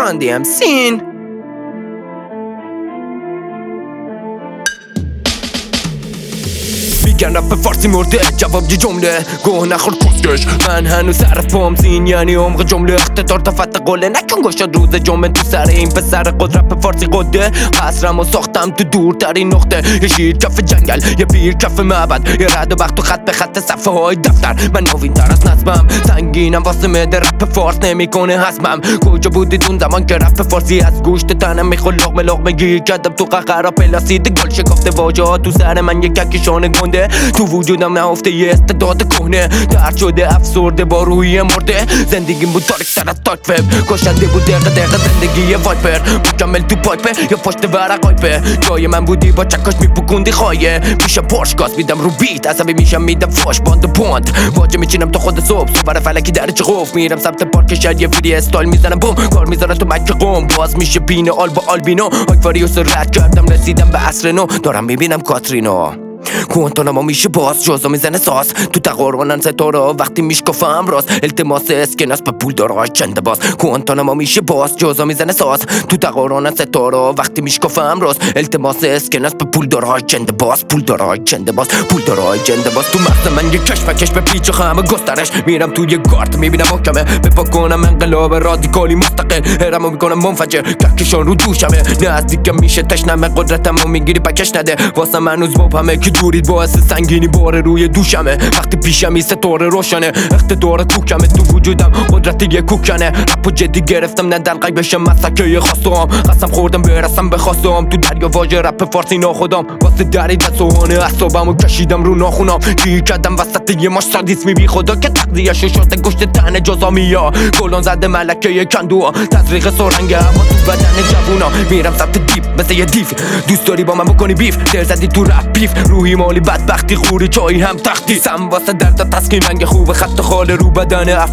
ران دی ام سین. میگن رپ فارسی مرده، جواب یه جمله گوه نخور کسکش. من هنوز سر پام زین یعنی عمق جمله اختتار تا فتح قله. نکن گشاد روز جمعه تو سر این پسر قد رپ فارسی قده. قصرم و ساختم تو دورترین نقطه، یه شیر کف جنگل، یه پیر کف معبد، یه رد و بخت و خط به خط صفحه های دفتر. من نوین تر از نصبم، سنگینم واسه مده رپ فارس نمیکنه حسمم. کجا بودید اون زمان که رپ فارسی از گوشت تنم میخواد لقمه لقمه گیر کردم تو قهقرا پلاسید گل شکافته واژه‌ها تو سر من یک ککشان گنده. تو وجودم نهفته یه استعداد کهنه، درد شده افسرده با روحیه مرده. زندگیم بود تاریک تر از تاک وب، کشنده بود دقیقه دقیقه زندگی وایپر. مکمل تو پایپه یا پشت ورق آیپه، جای من بودی با چکاش میپکوندی خایه. میشه پارش گاز میدم رو بیت، عصبی میشم میدم فاش باند و پوند. واجه میچینم تا خود صبح، صبح فلکی در چه خوف. میرم سمت پارک شهر یه فری استایل میزنم بوم، کار میذارم تو مکه قوم. باز میشه بین آل با آلبینو، آکواریوس رد کردم رسیدم به عصر نو. دارم میبینم کاترینو کوانتونم میشه باز، جوزا میزنه ساز تو تقارنن ستاره وقتی میشکافم راست. التماس اسکناس به پول دارای چنده باز. کوانتونم میشه باز، جوزا میزنه ساز تو تقارنن ستاره وقتی میشکافم راست. التماس اسکناس به پول دارای چنده باز، پول دارای چنده باز، پول دارای چنده باز. تو مغز من یه کش به پیچ و خم گسترش، میرم تو یه گارد میبینم محکمه. بپا کنم انقلاب رادیکالی مستقل، هرمو میکنم منفجر ککشان رو دوشمه. نزدیکم میشه تشنمه، قدرتمو میگیری پکش نده. واسه من روز مبهمه که دورید باعث سنگینی باره روی دوشمه. وقتی پیشمی ستاره روشنه، اقتدار توکمه تو وجودم قدرتی یه کوکنه. رپو جدی گرفتم نه دلقی بشم مسکه خواستم. قسم خوردم برسم به خواستم، تو دریا واژه رپ فارسی ناخودم. واسه درید و سوانه اعصابمو کشیدم رو ناخونم. گیر کردم وسط یه ماش سادیسمی بی خدا که تغذیه‌ش شده گوشت تن جزامیا. گلان زده ملکه کندو، تزریق سرنگ هوا تو بدن جوونا. میرم سمت دیپ مثل یه دیف، دوست داری با من بکنی بیف. در زدی تو رپ پیف، روحی مالی بدبختی خوری چایی هم تختی. سم واسه درد تسکین رنگ خوب خط خال رو بدن